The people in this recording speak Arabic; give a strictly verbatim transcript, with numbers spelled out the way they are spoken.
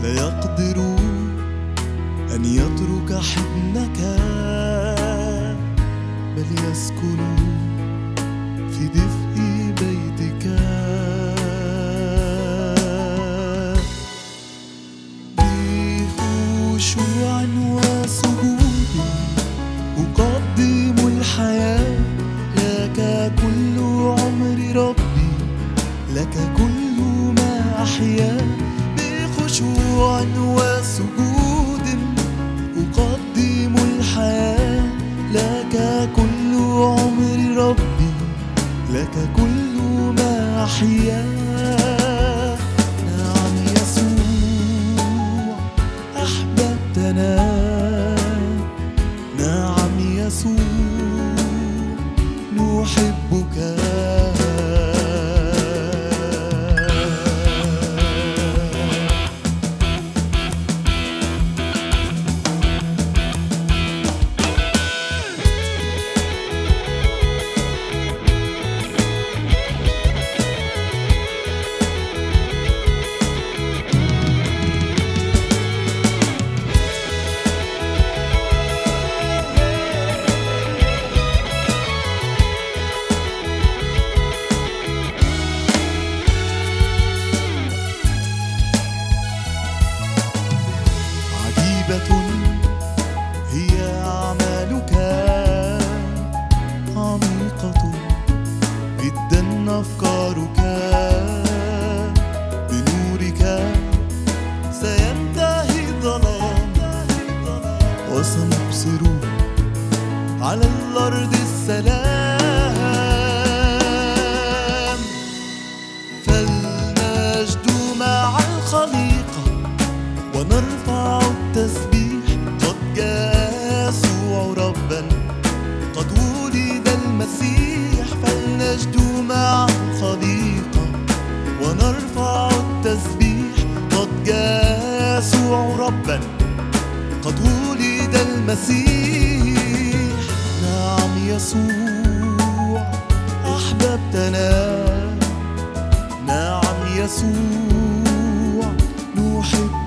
لا يقدر أن يترك حضنك، بل يسكن في دفء بيتك. بخشوع وسجود أقدم الحياة، لك كل عمري ربي، لك كل ما أحيا. بخشوع وسجود أقدم الحياة، لك كل عمري ربي، لك كل ما أحيا. نعم يسوع أحببتنا، نعم يسوع نحبك. هي أعمالك، عميقة جدا أفكارك. بنورك سينتهي الظلام، وسنبصر على الأرض السلام. فلنجد مع الخليقة ونرفع التسبيح. قد جاء يسوع ربا، قد ولد المسيح. فلنجد مع الخليقة ونرفع التسبيح. قد جاء يسوع ربا، قد ولد المسيح. نعم يسوع أحببتنا، نعم يسوع نحب